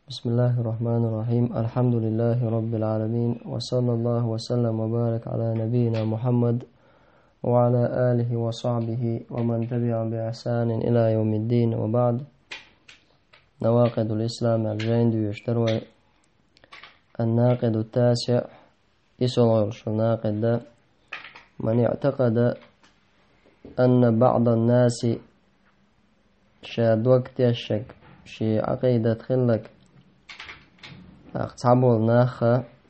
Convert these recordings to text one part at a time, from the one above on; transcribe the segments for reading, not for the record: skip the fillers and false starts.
بسم الله الرحمن الرحيم. الحمد لله رب العالمين، وصلى الله وسلم وبارك على نبينا محمد وعلى آله وصحبه ومن تبعهم بإحسان إلى يوم الدين. وبعد، نواقض الإسلام الجين يشتروي الناقض التاسع إسرائيل الناقض ده من اعتقد أن بعض الناس شاد وقت الشك شي عقيدة خلك أقصابه ناخ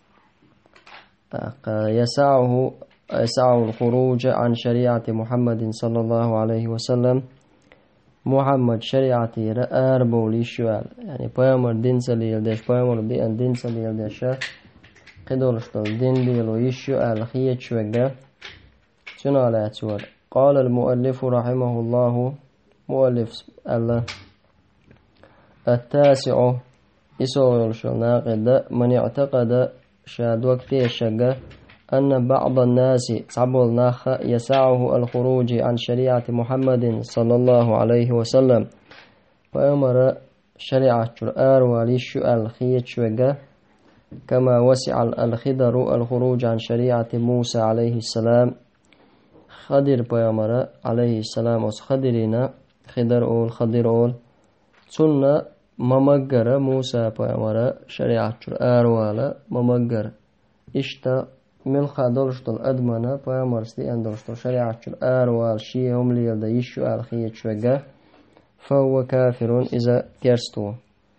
يسعه الخروج عن شريعة محمد صلى الله عليه وسلم. محمد شريعتي رأر بولي شوال يعني بيامر دين سليل ديش بيامر بيان دين سليل ديش قدولشتل دين بيلو يشوال خيت شوال شنو على سؤال. قال المؤلف رحمه الله مؤلف الله التاسع يسول ناقد من يعتقد شاد وقت الشقة أن بعض الناس صعبوا الناخ يسعه الخروج عن شريعة محمد صلى الله عليه وسلم، فأمر شريعة الآر وليش الخيط شقة كما وسع الخضر الخروج عن شريعة موسى عليه السلام. خضر بيامر عليه السلام وخضرنا خضر أول سنة ممجر موسى بيامر شريعة الآر ولا ممجر اشتا ملخا دولشتل أدمنا بيامر ستيان دولشتل شريعة الآر والشيهم ليلد يشو الخيط شوقة فهو كافر إذا كرستو.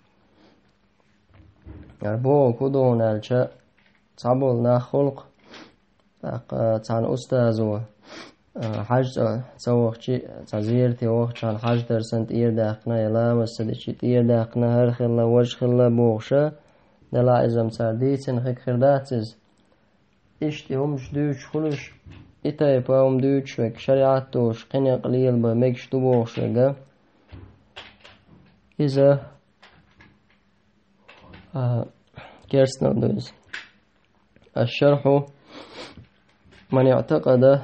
يعني بو كدون الشا صعبولنا خلق تان أستاذو حاج سوقشي تزيرتي وقتان حاج درسنت إير داقنا يلا مسدشي إير داقنا هر خلا وجه خلا بوغشا دلا إزم سرديتن خيك خرداتز إشتي همش دوش خلوش إتاي باهم دوش وك شريعت دوش قني قليل بمكش دو بوغشا إذا كيرسنا دوز. الشرح من يعتقد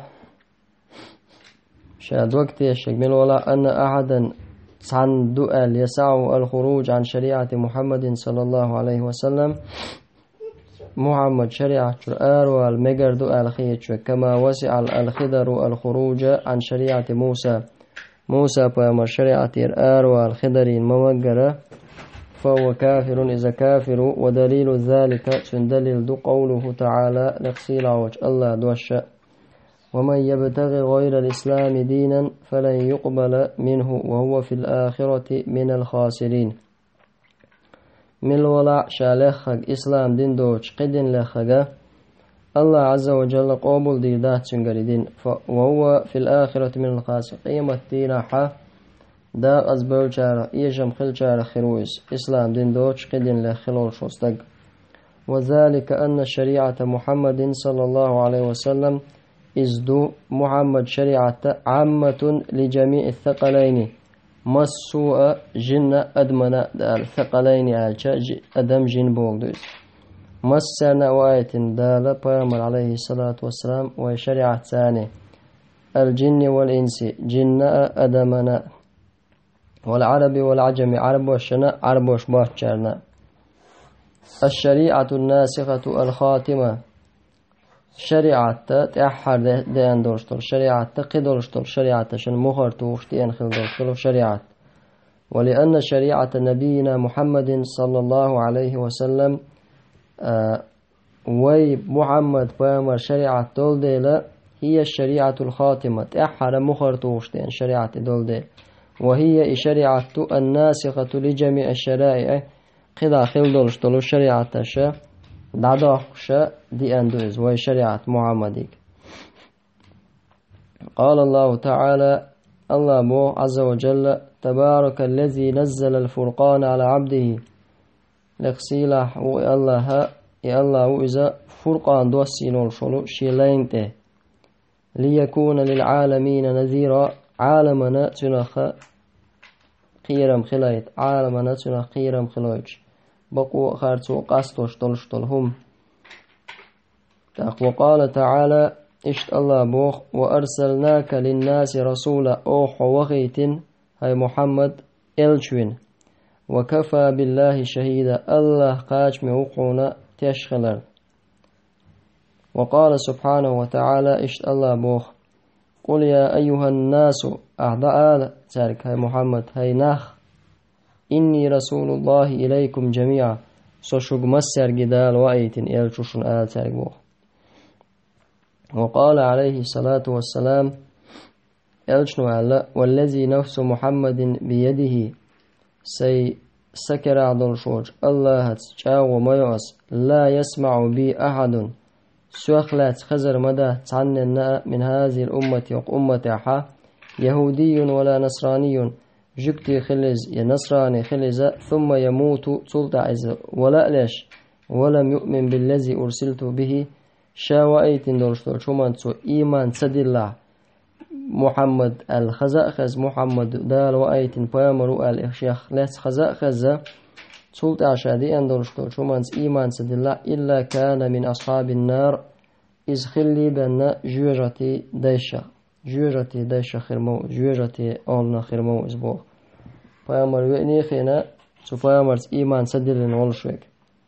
شاد وقت الشك ولا أن أحدا عن دؤل يسعه الخروج عن شريعة محمد صلى الله عليه وسلم. محمد شريعة الآر والمجر دؤل خيتش كما وسع الخضر الخروج عن شريعة موسى بأمر شريعة الآر والخضر الممجرة فهو كافر إذا كافر. ودليل ذلك تندلل دو قوله تعالى لقصيل وجه الله دوشا ومن يبتغي غير الإسلام دينا فلن يقبل منه وهو في الآخرة من الخاسرين. من ولا شالخك إسلام دين دوش قدن لخك الله عز وجل قابل دي دات سنجردين وهو في الآخرة من الخاسر قيمة تيرحة دا أزبول شارع يجم خل شارع خرويس إسلام دين دوش قدن لخلول شوستق. وذلك أن شريعة محمد صلى الله عليه وسلم إزدو محمد شريعة عامة لجميع الثقلين مسوء جن أدمن الثقلين عالشا أدم جن بولدوز مسنا وآية دالة بيامر عليه الصلاة والسلام وشريعة ثانية الجن والإنس جن أدمنا والعرب والعجم عرب وشنا عرب وشباشرنا. الشريعة الناسخة الخاتمة شريعة تأحر ديان دورشتل شريعة قدرشتل شريعة شن مخر توشتين خل دورشتل شريعة. ولأن شريعة نبينا محمد صلى الله عليه وسلم وي محمد بامر شريعة دولديلا هي الشريعة الخاتمة تأحر مخر توشتين شريعة دولديل وهي شريعة الناسخة لجميع الشرائع قدا خل دورشتل شريعة شا دعداخش دي أندوز وهي شريعة محمديك. قال الله تعالى الله بو عز وجل تبارك الذي نزل الفرقان على عبده لقسيله والله يا الله وإذا فرقان دوسين والشلو شيلينته ليكون للعالمين نذيرا عالمنا تنخ قيرم خلايت عالمنا تنخ قيرم خلايت بقوا خارتو قاستوش طلشتلهم. وقال تعالى اشت الله بوخ وأرسلناك للناس رسولا أوح وغيت هاي محمد إلشوين وكفى بالله شهيدا الله قاج موقونا تشخلر. وقال سبحانه وتعالى اشت الله بوخ قل يا أيها الناس أعضاء تارك هاي محمد هاي ناخ إني رسول الله إليكم جميعا سوشوق مسر جدال وأيتن إلشوشن آل تارك بوخ. وقال عليه الصلاة والسلام إلشنو على والذي نفس محمد بيده سي سكر عدل شوج الله تجاو وميوس لا يسمع بي أحد سوخلات خزر مدى تعنى من هذه الأمة أمة يهودي ولا نصراني جبتي خلز يا نصراني خلز ثم يموت سلطة عز ولا ليش ولم يؤمن بالذي أرسلت به شاوأيت دولشتول شومان سو إيمان سد الله محمد الخزأخز محمد دال وأيت بامرو الإخشيخ لس خزأخز سلطة عشادي أندولشتول شومان إيمان سد الله إلا كان من أصحاب النار إذ خلي بأن جوجتي ديشة خرمو جوجتي أولنا خرمو إزبوغ بامر وإني خينا سو بامر إيمان سد الله نولشوك.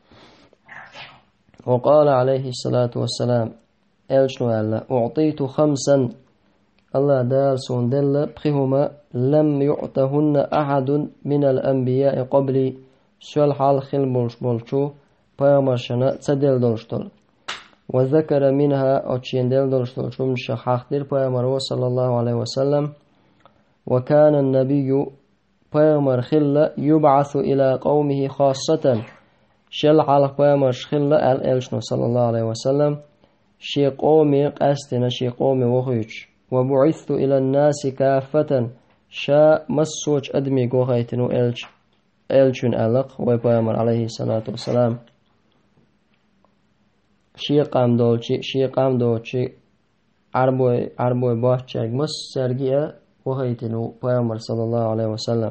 وقال عليه الصلاة والسلام إلشنو ألا أعطيت خمسا الله دار سون دل بخهما لم يعطهن أحد من الأنبياء قبلي سؤال حال خل بولشو بامرشنا تدل دولشتول. وذكر منها أتشين دل دولشتول شو مشخاخ دل بامر صلى الله عليه وسلم وكان النبي بامر خل يبعث إلى قومه خاصة شل حال بامر خل الإلشنو صلى الله عليه وسلم شي قومي قاستنا شي قومي وخيش وبعثت إلى الناس كافة شا مسوج أدمي قوخيتنو إلشن ألق ويبامر عليه الصلاة والسلام شي قام دولشي عربوي باشتاق مس سرقية وخيتنو بامر صلى الله عليه وسلم.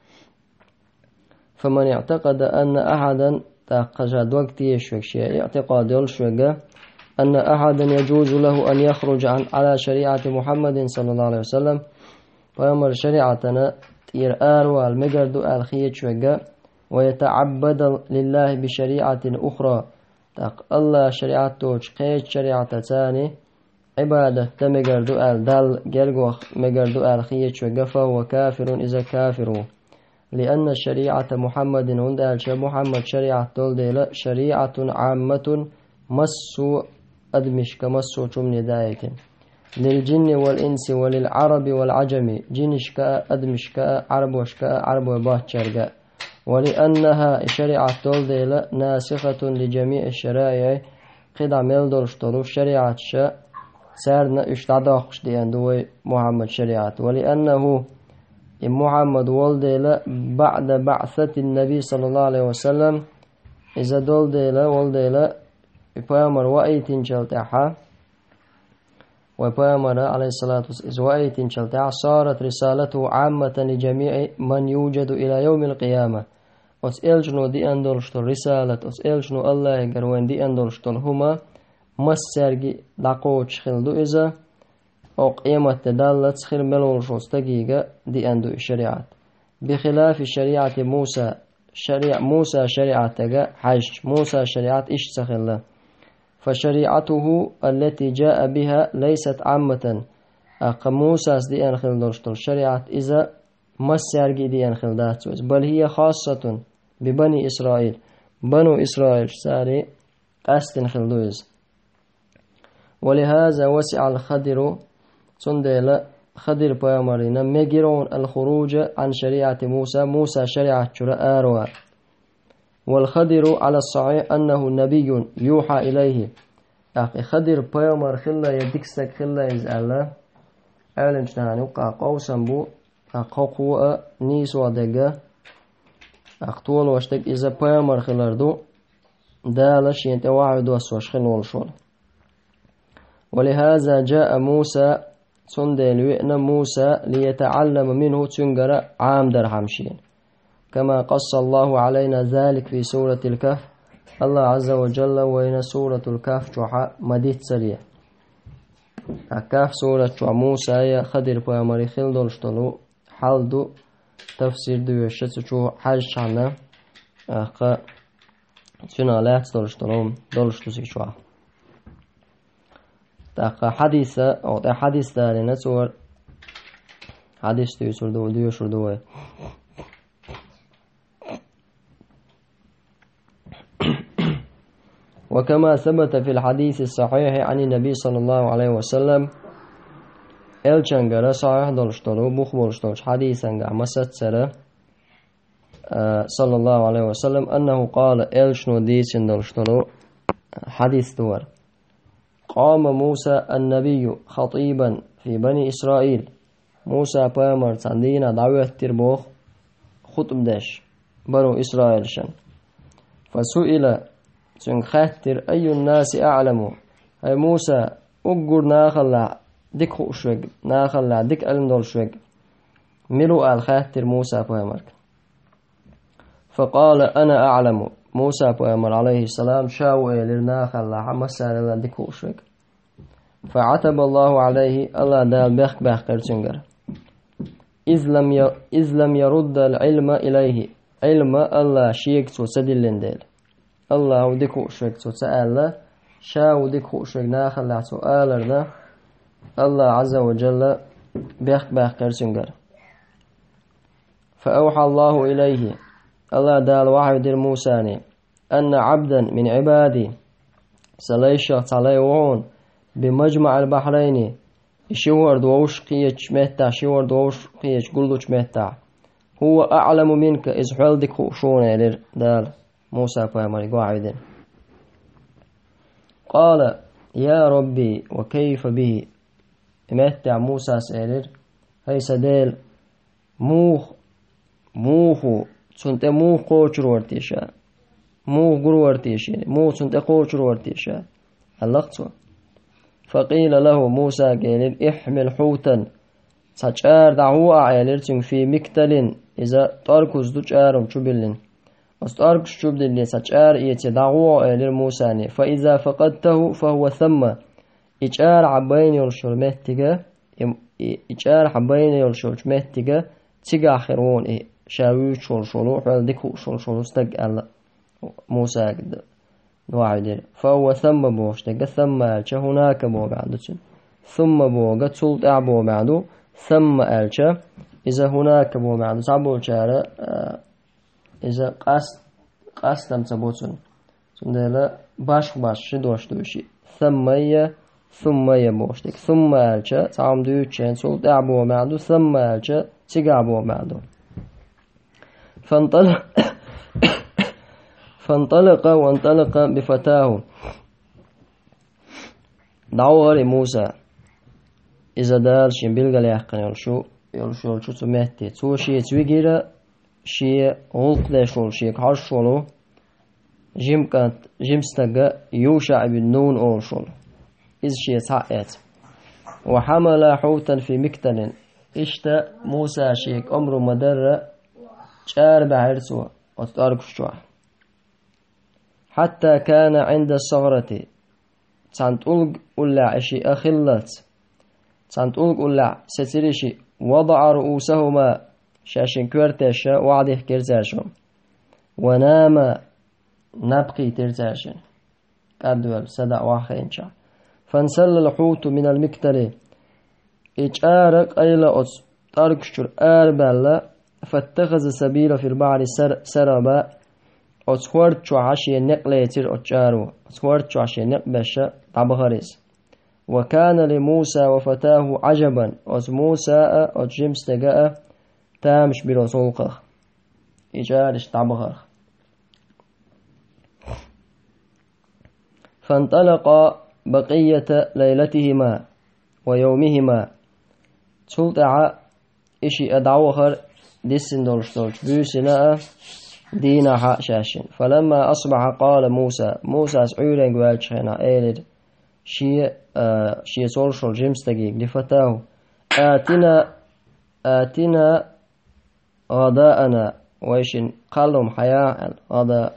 فمن اعتقد أن أحدا تقجد وقت يشوك شيء اعتقاد يلشوك أن أحدا يجوز له أن يخرج على شريعة محمد صلى الله عليه وسلم فيمر شريعتنا تير والمقرد الخيج شوك ويتعبد لله بشريعة أخرى تق الله شريعته قيد شريعة تاني عبادة تمقرد دال جلقوخ مقرد الخيج شوك فهو كافر إذا كافر لأن شريعة محمد عند محمد شريعة دول شريعة عامة مسو أدمش كمسو شمن دايك للجن والإنس وللعرب والعجم جنش كأدمش كعرب وشكعرب وباتشرق ولأنها شريعة دول ناسخة لجميع الشرائع قد عمل دولشتولو شريعة شاء سارنا اشتعداخش دي اندوي محمد شريعة ولأنه محمد والديلا بعد بعثة النبي صلى الله عليه وسلم إذا دول ديلا والديلا بيامر وأيتين شلتاحا وبيامر عليه الصلاة والسلام وأيتين شلتاحا صارت رسالته عامة لجميع من يوجد إلى يوم القيامة أسئلشنو دي أندولشتول رسالة أسئلشنو الله يقروين دي أندولشتول هما مسرقي دقوش خلدو إذا أو قيمة دالة خير ملولشوز دقيقة دي أندو الشريعات بخلاف شريعة موسى شريعة حج موسى شريعة إيش سخلة فشريعته التي جاء بها ليست عامة موسى دي أنخل دولشتول شريعة إذا مسرقي دي أنخل داتوز بل هي خاصة ببني إسرائيل بنو إسرائيل ساري قاستن خلدوز. ولهذا وسع الخضر صندل خضر بيامرنا مجرون الخروج عن شريعة موسى شريعة آروى والخضر على الصحيح أنه نبي يوحى إليه أخي خضر بيامر خلا يدكسك خلا يزعل أعلم شنعني وقع قوسا بو أقوى نيس ودقة أقطول واشتك إذا بيامر خلاردو دالش ينتواعد واسوش خلول. ولهذا جاء موسى صندل موسى ليتعلم منه تنقر عام درحمشين كما قص الله علينا ذلك في سورة الكهف الله عز وجل وين سورة الكهف شوحا مديت سريع الكهف سورة موسى خدر بامري خلدولشتلو حالدو تفسير دوشة شو حاج شعنا أخا شنا لا تدلشتلهم دلشتوسي شوا تأخا حديثة أو حديث دارنا صور حديث تيسر دو شردوه وكما ثبت في الحديث الصحيح عن النبي صلى الله عليه وسلم الچنگره صحيح دلشتلو بوخ بولشتلوش حديثا مسد سره صلى الله عليه وسلم أنه قال الشنو ديسن دلشتلو حديث دور قام موسى النبي خطيبا في بني إسرائيل موسى بامر تندينا دعوة تربوخ خطب داش بنو إسرائيل شن فسئل خاتر أي الناس أعلم هاي موسى أقر ناخلع ديك خوشوك ناخلع ديك علم دولشوك ملو الخاتر موسى بامرك فقال أنا أعلم موسى بامر عليه السلام شاوئ لرناخلع مسألة ديك خوشوك فعتب الله عليه الله دال بخ كرتنجر إذ لم يرد العلم إليه علم الله شيك تسدلن ديل الله ديكو شوك تسأل شاو ديكو شوك ناخلع سؤالنا الله عز وجل بخ كرتنجر فأوحى الله إليه الله دال وحي دير موساني أن عبدا من عبادي سليشة عليهون بمجمع البحرين شور دوش قيش مهتا شور دوش قيش قلوش مهتا هو أعلم منك إذ حلدك خشونة دال موسى فامري قاعدين قال يا ربي وكيف به مهتا موسى سيرر هاي سديل موخو سنت موخ قوشر ورتيشا موخ قر ورتيشا موخ سنت قوشر ورتيشا اللقصو فقيل له موسى قال احمل حوتا سجار دعوة عيالرتين في مكتل إذا تركز دجارم شبلن أستركز شبلن سجار إيتي دعوة عيالر موسى فإذا فقدته فهو ثم إجار عبين يلشل مهتقى إجار عبين يلشل مهتقى تيقى آخرون شاوي شلشلو حال ديكو شلشلو استقال موسى قد واحد فهو ثم بوشتك ثم ألشا هناك بو بعدو ثم بوغا تسلط أعبو بعدو ثم ألشا إذا هناك بو بعدو تعبو الشارع إذا قاستم تبوتن سندلا باش شدوش دوشي ثم بوشتك ثم ألشا تعم دوشين تسلط أعبو بعدو ثم ألشا تقعبو بعدو فانطلق بفتاه دعوة موسى إذا دار شين بلغل يحقن يلشو تمهتي تو شيء تويجيرا شيء غلق داشول شيء كارشولو جمستقى يوشع بن نون أولشول إذ شيء تعقيت وحمل حوتا في مكتل اشتا موسى شيك أمر مدر شار بعرسو وتتارك الشوع حتى كان عند الصغرة تنطلق أولع شيء أخلت تنطلق أولع سترشي وضع رؤوسهما شاشن كورتشا وعده كرزاشم ونام نبقي ترزاشن قدوال صدع واخينشا فانسل الحوت من المكتل إجارك أيلا أص تارك شر أربلا فاتخذ سبيل في البحر سربا أتخورت شو عشي نقليتر أتجارو أتخورت شو عشي نقبشة طبخريس وكان لموسى وفتاه عجبا أت موسى أت جمس تجاء تامش برسولقه إجارش طبخر فانطلق بقية ليلتهما ويومهما تلتع إشي أدعوخر ديسن دولش بيسنا دينا حق شاشن فلما أصبح قال موسى سعيرين قوالشينا إيلد شي سولشل جيمس تقيق لفتاه آتنا غداءنا ويشن قالهم حياء غداء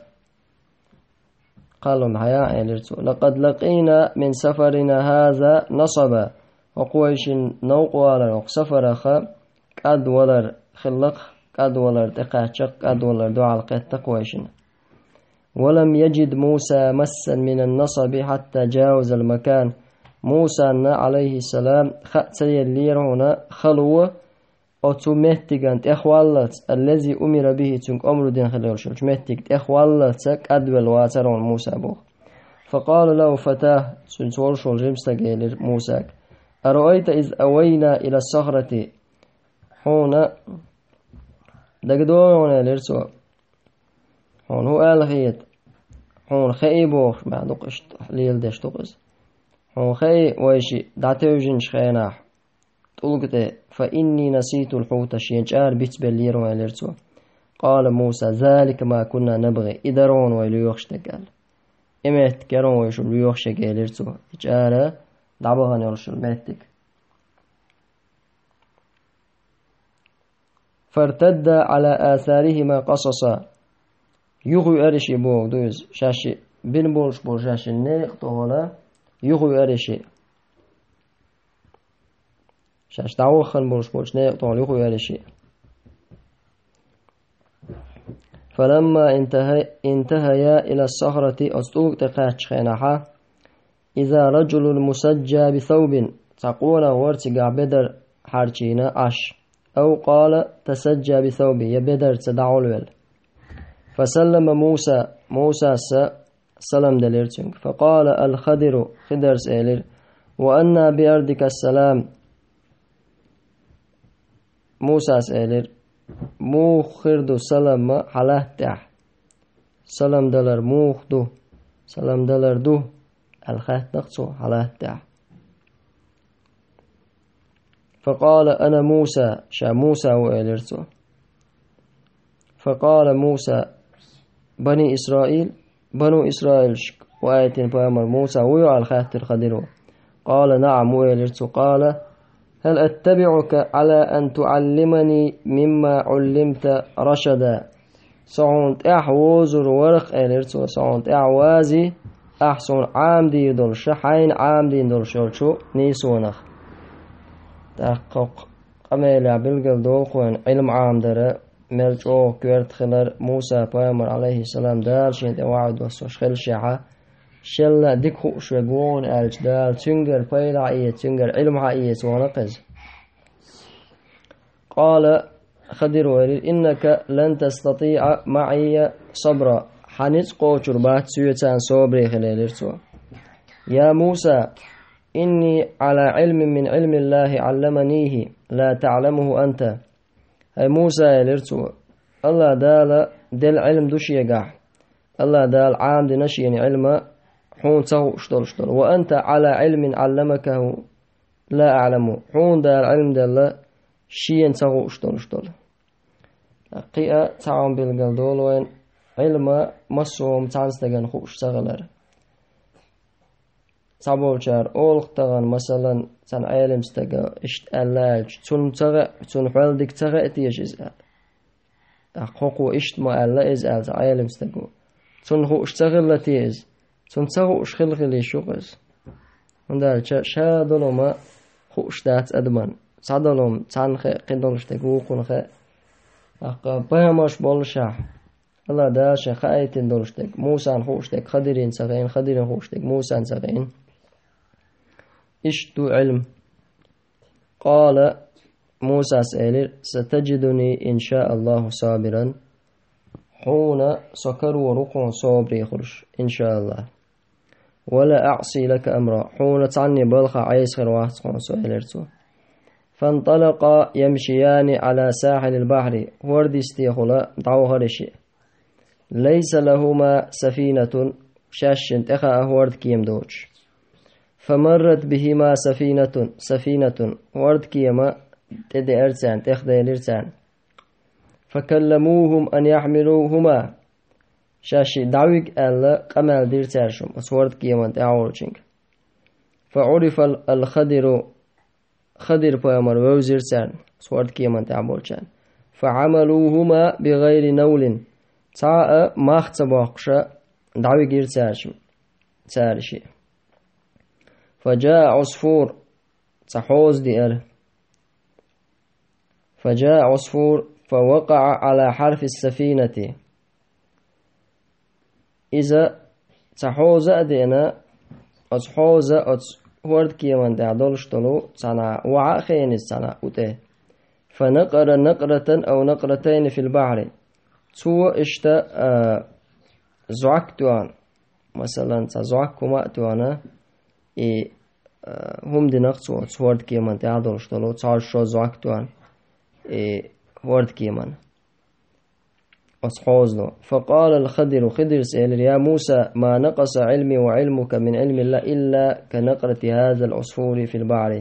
قالهم حياء لقد لقينا من سفرنا هذا نصبا وقويش نوق ولا سفر قد ولر خلق قدولر تقاشق قدولر دعاء القيتقويشن. ولم يجد موسى مسا من النصب حتى جاوز المكان. موسى عليه السلام خأتي اللير هنا خلوة أتمهتقنت إخوالت الذي أمر به تنك أمر دين خلال شوش مهتقت إخوالتك أدول واترون موسى بوخ. فقال له فتاه سنسول شول جمستقيل موسى أرأيت إذ أوينا إلى الصخرة هنا دقدوه هنا لرسوا هون هو آلخيت هون خي بوخ ما دقشت ليل دش تقز هون خي ويشي دعتوجنش خيناح طلقته فإني نسيت الحوت شينجار بيت باللير ويلرسوا. قال موسى ذلك ما كنا نبغي إدرون ويليوخش تقال إمت كرون ويشو ليوخش قيلرسوا إجارة دعبغان يرشو المهتك. فارتد على آثارهما قصصا يغو أرشي بوغ دوز شاشي بين بولش بول شاشي نيق طولا يغو أرشي شاش دعوخن بولش بولش نيق طولا يغو أرشي. فلما انتهيا إلى الصخرة أصدوق تقاتش خيناحا إذا رجل مسجى بثوب تقول ورتقع بدر حارشينا عش أو قال تسجى بثوب يبدر تدعو الول. فسلم موسى سلم دليرتنك. فقال الخضر خضر سيلر وأنا بأرضك السلام. موسى سيلر مو خردو سلام حلاه تح سلام دلر موخ دو سلام دلر دو الخات نقصو حلاه تح. فقال أنا موسى شا موسى وإلرتو. فقال موسى بنو إسرائيل شك وآية بأمر موسى ويع الخات الخضر. قال نعم وإلرتو. قال هل أتبعك على أن تعلمني مما علمت رشدا. سعونت أحوزر ورق إلرتو سعونت أحوازي أحسن عامدي دول شحين عامدي دول شرشو نيسونخ تحقق قميلة بالقل دوخوين علم عامدر ملجو كورت خلر موسى بامر عليه السلام دار شين توعد وصوش خل شحا شلا ديكو شوغون الجدال تنجر بيلا إيه تنجر علمها إيه ونقز. قال خضر ورير إنك لن تستطيع معي صبرا حنيت قوتر بات سيوتان صبري خلالرتو. يا موسى إني على علم من علم الله علمنيه لا تعلمه أنت. هاي موسى يلرتو الله دال دل علم دوش يقع الله دال عام دي نشين علم حون تهو اشتل وأنت على علم علمكه لا أعلمه حون دال علم دال شين تهو اشتل قيئة تعام بالقلدول وين علم مصوم تعنستغن خوش تغلر تعبولشار أولق تغن مثلا تن علم استغا اشت ألاج تن تغا تن حوالدك تغا اتيش إزال حقوقو اشت ما ألا إزال تعلم استغو تن هو اشتغل لتيز تن تغو اشخلخلي شوقز هندال شادلو ما هو اشتات أدمان صادلوم تن خي قندل اشتغو قنخ أقا بياماش بولشاح الله داشا خايتين دولشتك موسى خوشتك خدرين سغين خدرين خوشتك موسى سغين اشتو علم. قال موسى سألر ستجدني إن شاء الله صابرا حون سكر ورقع صابري خرش إن شاء الله ولا أعصي لك أمرا حون تعني بلخ عيس خير واحد سألرتو. فانطلقا يمشيان على ساحل البحر وردي استيخلا دعو هرشي ليس لهما سفينة شاشنت أخا أهورد كيم دوش. فمرت بهما سفينة ورد كيما تدي أرسان تخدي الإرسان. فكلموهم أن يحملوهما شاشي دعوك ألا قمال ديرتاشم أسورد كيما تعورشنك. فعرف الخضر خضر بامر ووزيرسان أسورد كيما تعورشان. فعملوهما بغير نول تعا ماخت باقشا دعوي غير تارشي. فجاء عصفور تحوز دير فجاء عصفور فوقع على حرف السفينة إذا تحوز أدينا أتحوز هورد كيمان دعدولش طلو تنا وعاء خينس تنا أته فنقر نقرة أو نقرتين في البحر تو اشتا زعكتوان مثلا تزعكما توانا هم دي نقصو هورد كيمان دعدولش طلو تعرشو زعكتوان هورد كيمان أصحوزنو فقال الخضر خضر سأل يا موسى ما نقص علمي وعلمك من علم الله إلا كنقرة هذا العصفور في البحر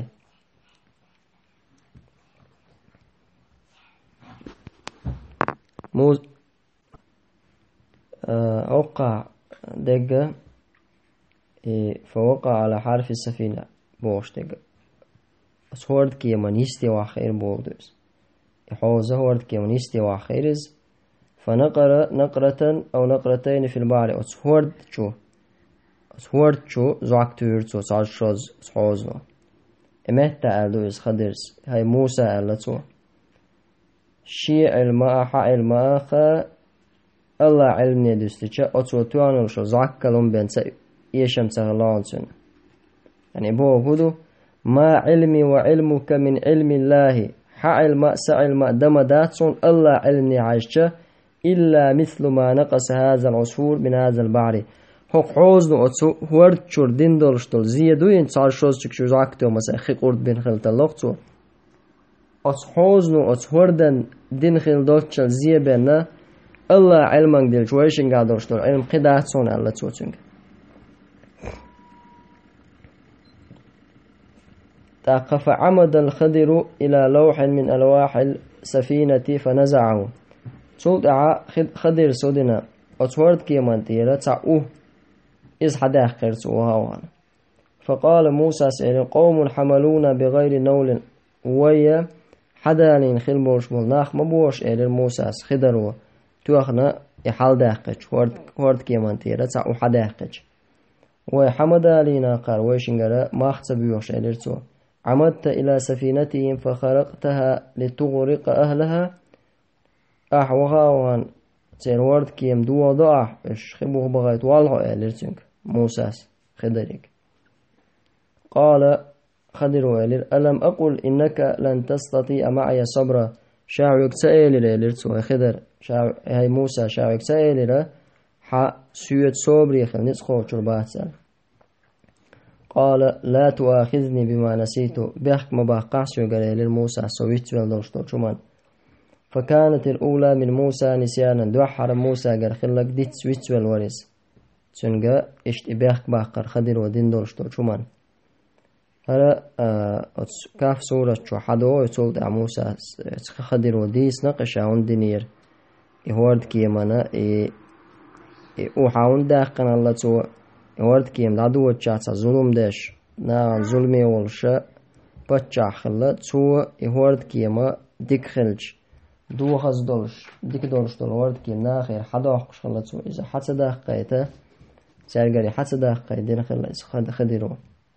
أوقع دقة فوقع على حرف السفينة بوش دقة أصهورد كيمان يستوى خير بودس يحوزه هورد كيمان يستوى خيرز فنقر نقرة أو نقرتين في البحر أصهورد شو زعكتور تو تعشوز صحوزنو إمتى ألو إز خدرس هاي موسى ألتو شيء الماء حق الماء الله علمني دستيشة أتو توانو شو زعكلون بنسا إيشم تغلانسن يعني بو هدو ما علمي وعلمك من علم الله حق الماء سع الماء دم داتسون الله علمني عايشة إلا مثل ما نقص هذا العصفور من هذا البحر حق حوزنو أتو هورد شور دين دولشتول زيادو ينصار شوز شو زعكتو مثلا خي قرد بين خلط اللغتو أصحوزنو أصهردن دين خيل دوتشل زي بينا الله علمك ديل شويشن قادرشتول علم قداتسون الله توتنك تقف عمد الخضر إلى لوح من ألواح السفينة فنزعه صوت خضر سودنا أصهرد كيمان تيرا تعوه إذ حدا قرسوها فقال موسى سئل قوم حملون بغير نول ويا حدانين خيل بوش ملناخ مبوش إلى موسى خدروا توخنا يحال داقج هورد كيمان تيرا تعو حداقج وحمد علينا قال ويشنغرا ما اختبيوش إلى عمدت إلى سفينتهم فخرقتها لتغرق أهلها أحوها وان تير هورد كيم دو ضاح إش خبوه بغيت والله إلى موسى خدريك قال خضر ويلر ألم أقل إنك لن تستطيع معي صبرا شاعك سائل لرتو خضر هاي موسى شاعك سائل ح سويت صبري خل نسخو شربات سال قال لا تؤاخذني بما نسيت بحك مباقعش وقال موسى سويت والدوشتو شمان فكانت الأولى من موسى نسيانا دوحر موسى قال خلق ديت سويت والورس سنجا اشت بحك باقر خضر ودين دوشتو شمان هلا كاف سورة شو حدو يتولد موسى خضر وديس نقش عون دينير يهورد كيمانا او حاون داقن الله تو يهورد كيم لعدو وچاتا ظلم داش نا ظلمي والشا بچا خلا تو يهورد كيما ديك خلج دو خز دولش ديك دولش دول ورد كيم نا خير حدا حقش خلا تو إذا حتى داقيته سيرقري حتى داقي دين خلا خديرو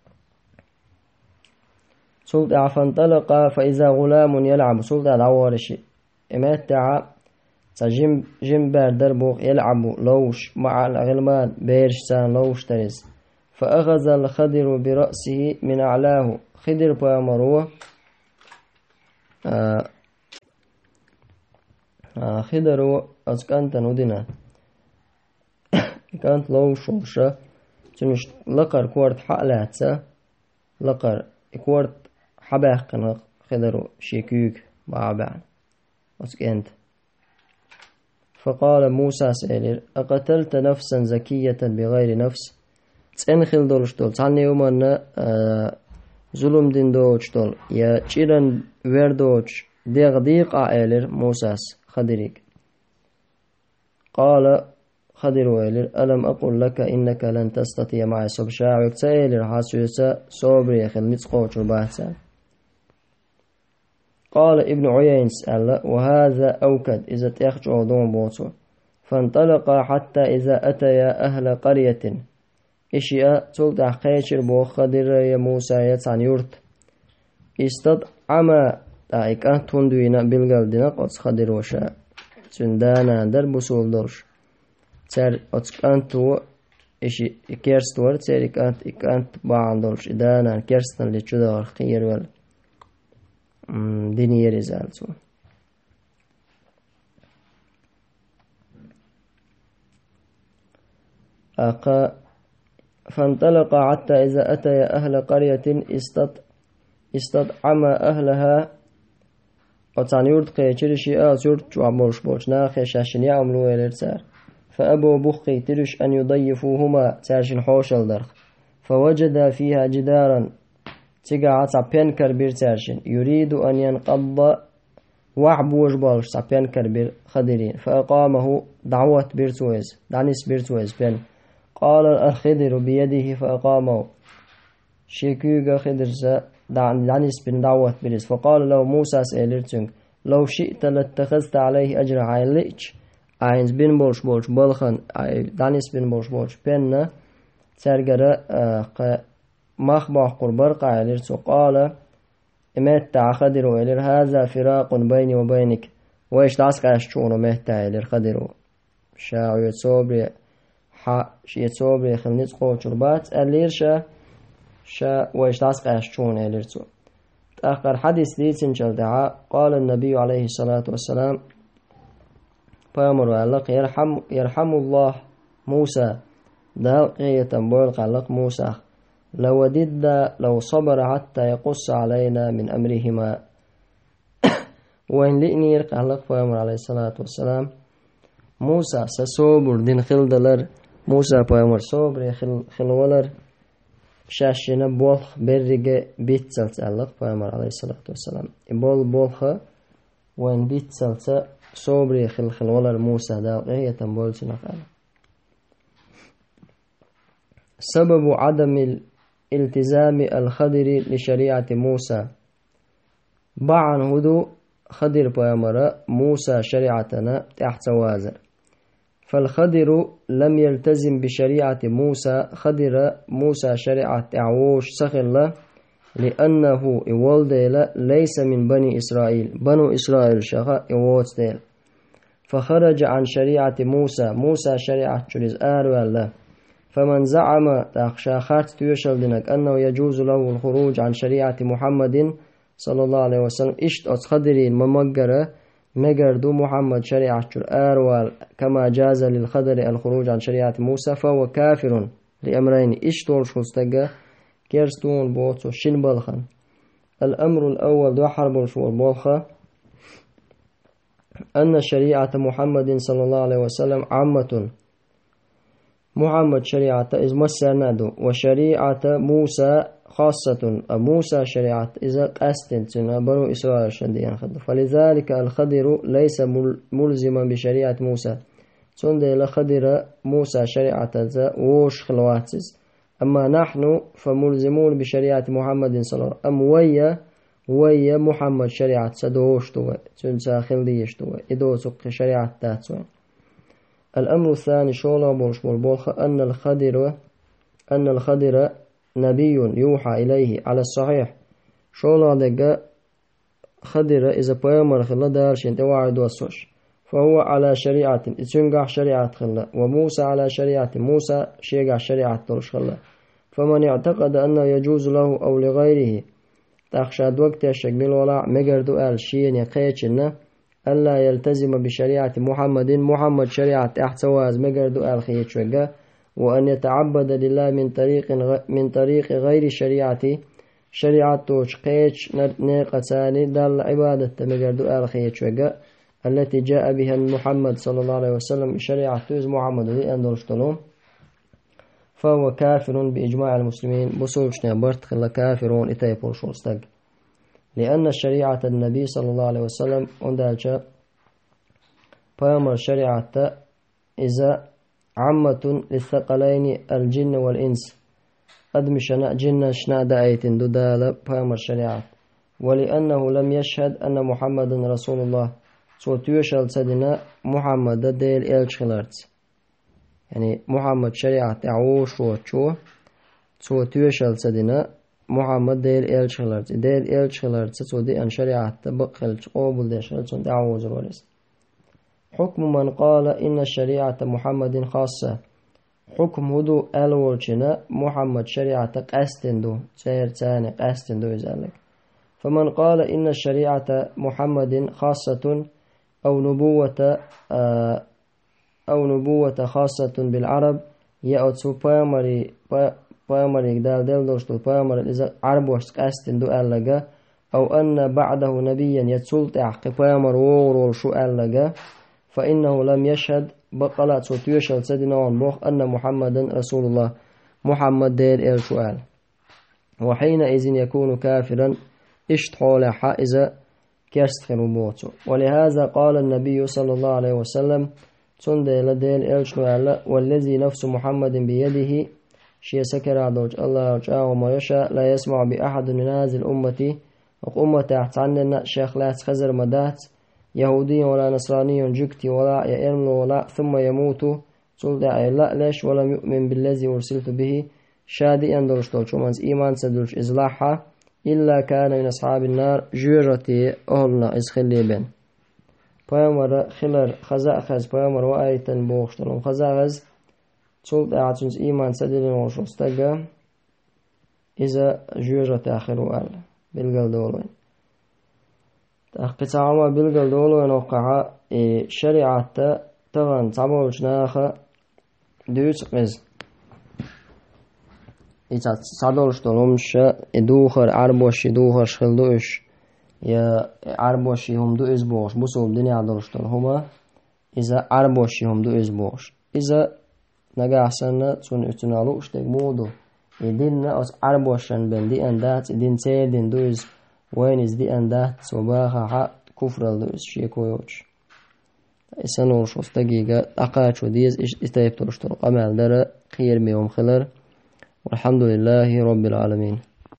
سلطة فانطلق فإذا غلام يلعب سلطة العوارش إمات تعب جيم باردر بوغ يلعب لوش مع الغلمان بيرشتان لوش ترز فأخذ الخضر برأسه من أعلاه خضر بامروه خضر أسكنت ندنا كانت لوش وشا تنش لقر كورت حقلاتسا لقر كورت حباق كان خضروا شيكوك بعبان أسكنت فقال موسى سألير أقتلت نفسا زكية بغير نفس تنخل دولش دول تعني يومنا ظلم دين دوش دول يا چيرن وردوش ديق عائلر موسى خضريك قال خضر ويلر ألم أقل لك إنك لن تستطيع معي صبر شاعك سألير حاسوسا صبري خل متقوش وباحثا قال ابن عيين سأل وهذا أوكد إذا تيخجع دون بوصو فانطلق حتى إذا أتيا أهل قرية إشياء تلتح قيشر بو خضر يا موسى يتعن يرت استطعم تايكا توندوينا بالقلدنا قد خدر وشا سندانا در بسول درش تر أتكانتو إشي كيرستور تر إكانت باعندولش دانا كيرستن اللي تشدار خير ولا ديني رزالتو فانطلق حتى إذا أتى أهل قرية استطعم أهلها وطعن يورد قيترشي يورد وعمرش بوش ناخي شاشن يعملوا الارسال فأبو بخي ترش أن يضيفوهما تاشن حوشل درخ فوجد فيها جدارا تقع تعبين كربير تاشن يريد أن ينقض وعبوش بالش تعبين كربير خدرين فأقامه دعوة بيرتويز دعنيس بيرتويز بين قال الخضر بيده فأقامه شيكوغا خضر دعنيس بن دعوة بيرز فقال له موسى سألرتنك لو شئت لاتخذت عليه أجر عيليش عينز بن بولش بالخن دعنيس بن بولش بيننا ترجر مخبح قربر قاعدرت قال إمت خضر وإلر هذا فراق بيني وبينك وإيش دعسك أشتون مهت إلر خضر شاعو يتصوبري يتصوبري خلنيت قو شربات ألير شا وإيش دعسك أشتون إلرتو تأخر حديث ديتن جلدعاء قال النبي عليه الصلاة والسلام فأمر علق يرحم الله موسى دالقية بول علق موسى لو صبر حتى يقص علينا من أمرهما وإن لئني يرقى فأمر عليه الصلاة والسلام موسى سصبر دين خلدلر موسى فأمر صبر خلولر شاشنا بولخ برقة بيتسلت علق فأمر عليه الصلاة والسلام بولخ وإن بيتسلت صبر خلولر موسى دالقية بول سنقال سبب عدم التزام الخضر لشريعة موسى بعن هدو خضر بيامر موسى شريعتنا تحت وازر فالخضر لم يلتزم بشريعة موسى خضر موسى شريعة تعوش سخل لأنه إولديل ليس من بني إسرائيل بنو إسرائيل شغا إولديل فخرج عن شريعة موسى شريعة جريز والله فمن زعم تأخشاخات تيوشل دينك أنه يجوز له الخروج عن شريعة محمد صلى الله عليه وسلم إشت أتخدري الممجرة مجردو محمد شريعة أروال كما جاز للخضر الخروج عن شريعة موسى فهو كافر لأمرين إشتول شوستجا كيرستون بوتو شين بلخن الأمر الأول دو حرب الشور بلخة أن شريعة محمد صلى الله عليه وسلم عامة محمد شريعة إذ مسرنادو وشريعة موسى خاصة موسى شريعة إذا قستن بنو إسرائيل شنديان خدو فلذلك الخضر ليس ملزما بشريعة موسى تندي لخضر موسى شريعة ووش خلواتز أما نحن فملزمون بشريعة محمد صلى الله عليه وسلم ويا محمد شريعة سدوش توي تنسى خلديش توي إدو سق شريعة تاتوين الأمر الثاني شولا بولش بولخ أن الخضر نبي يوحى إليه على الصحيح شولا دقا خضر إذا بيامر خلا دارشين توعد وصوش فهو على شريعة تنقع شريعة خلا وموسى على شريعة موسى شيقع شريعة ترش خلا فمن اعتقد أنه يجوز له أو لغيره تخشى وقت الشكل ولا مقردو قال شيئا يقيتشنا ألا يلتزم بشريعة محمد شريعة احتواز مقردو قال خيتشوغا وأن يتعبد لله من طريق غير شريعة توشقيتش نيقتاني دال عبادة مقردو قال خيتشوغا التي جاء بها محمد صلى الله عليه وسلم شريعة توز محمد ذي أندرشتلوم فهو كافر بإجماع المسلمين بصوشنا برتخل كافرون إتايبول شوستق لأن شريعة النبي صلى الله عليه وسلم عندها فيامر شريعة إذا عامة للثقلين الجن والإنس أدمشنا جن شنا دايت دودال فيامر شريعة ولأنه لم يشهد أن محمد رسول الله صوتيوشل سدنا محمد ديل إلشخلارت يعني محمد شريعة تعوش وشو صوتيوشل سدنا محمد دير إلشغلرت دير إلشغلرت سودي أن شريعة بقلت قابل دير شغلت دعوز الورس. حكم من قال إن الشريعة محمد خاصة حكم هدو ألورشنا محمد شريعة قستندو سير تاني قستندو يزالك. فمن قال إن الشريعة محمد خاصة أو نبوة خاصة بالعرب يأتسو بامري دال دوشتو بامري إذا عرب وشت قستندو ألغا أو أن بعده نبيا يتسلط أحق بامر وغرور شو ألغا فإنه لم يشهد بقلات سوتيوشل سدنا ونبوخ أن محمدا رسول الله محمد دير السؤال وحينئذ يكون كافرا اشتحول حائزة كيستخر بوتو. ولهذا قال النبي صلى الله عليه وسلم تندي لدير السؤال والذي نفس محمد بيده شيء سكر عدوج الله وجاء وما يشاء لا يسمع بأحد من هذه الأمة وأمة أحتعننا شيخ لا تخزر مدات يهودي ولا نصراني جكتي ولا يأمن ولا ثم يموت صلى لا ليش ولم يؤمن بالذي أرسلت به شادي أندرش تولشومانس إيمان سدرش إزلاحها إلا كان من أصحاب النار جورتي أهلنا إزخلي بين بيامر خلر خزاء خز بيامر وآيتن بوخشتلهم خزاء خز صلت أعتنس إيمان سدرين وشوستقى إذا جورتي آخر وآل بالقل دولين تحقيق عما بالقل دولو نوقع شريعة تغن تعبولش ناخا دوش قز إذا تعدولش دولمش دوخر عربوش دوخر شخلدوش يا عربوش هم دو إزبوش بصول دنيا عدولش دولهما إذا عربوش هم دو إزبوش إذا نجا سنة تون اتنالوش تجمودو يدينا أس عربوشن بندي أندات يدين سيدين دوز وين إزدي أندات صباحا حق كفر الدوز شيكويوش إسانور شوز دقيقة أقاش وديز إستيبترش طرق أمال درى خير ميوم خلر والحمد لله رب العالمين.